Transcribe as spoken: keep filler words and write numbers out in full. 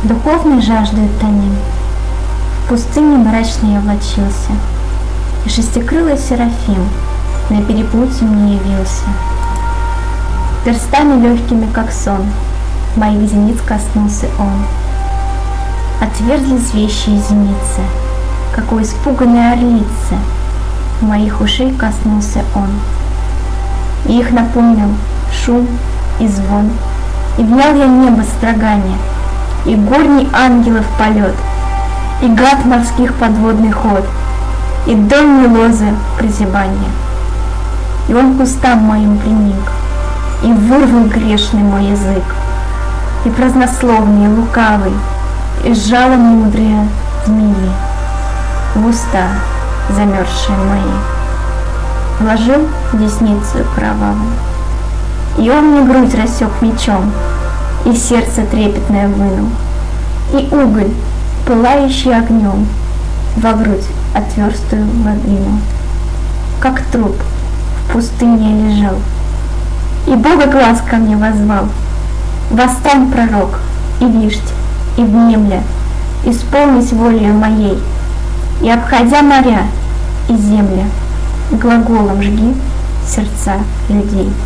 Духовной жаждой томим, в пустыне мрачно я влачился, и шестикрылый Серафим на перепутье мне явился. Перстами легкими, как сон, моих зениц коснулся он. Отверзлись вещи и зеницы, как у испуганной орлицы, моих ушей коснулся он. И их напомнил шум и звон, и внял я небо строгание, и горний ангелов полет, и гад морских подводный ход, и дольные лозы прозябания. И он к устам моим приник, и вырвал грешный мой язык, и празднословный, и лукавый, и сжала мудрые змеи в уста замерзшие мои. Вложил десницу кровавую, и он мне грудь рассек мечом, и сердце трепетное вынул, и уголь, пылающий огнем, во грудь отверстую вогнул. Как труп в пустыне лежал, и Бога глаз ко мне возвал: «Восстань, пророк, и виждь, и внемля, исполнись волею моей, и, обходя моря и земля, глаголом жги сердца людей».